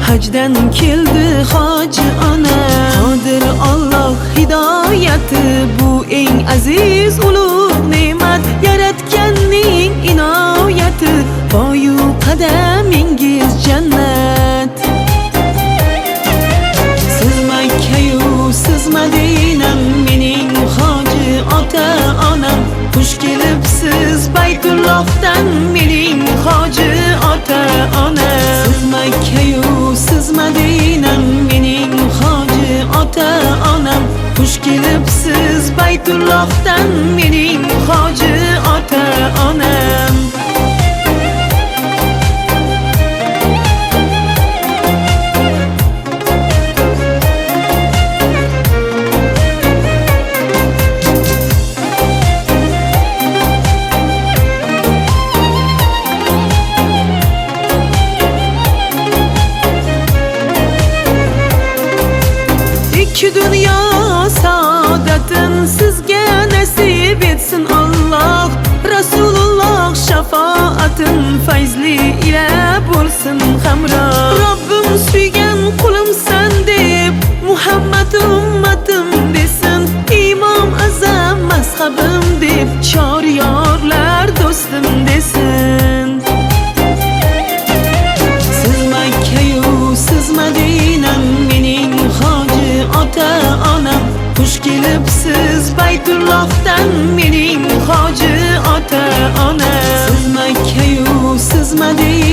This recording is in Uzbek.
hajdan keldi hoji ona. Qodir Alloh hidoyati, bu eng aziz ulug' ne'mat, yaratganning inoyati. Boyu qadamingiz jannat. Siz Makka-yu siz Madinam, mening hoji ota onam. Xush kelibsiz Baytullohdan, mening hoji ota ona. Siz Makka-yu siz Madinam, mening hoji ota onam. Xush kelibsiz Baytullohdan, mening hoji ota onam. İki dünya saadetin sizge nasip etsin Allah. Resulullah şafaatin feyzli ile bulsun hamra. Rabbim suygan kulumsan deb Muhammed ümmetim desin. İmam azam mazhabim deb şariyorlar dostum desin. Siz Makka-yu siz Madinam, mening hoji ota onam. Xush kelibsiz Baytullohdan, mening hoji ota ona. Siz Makka-yu siz Madinam,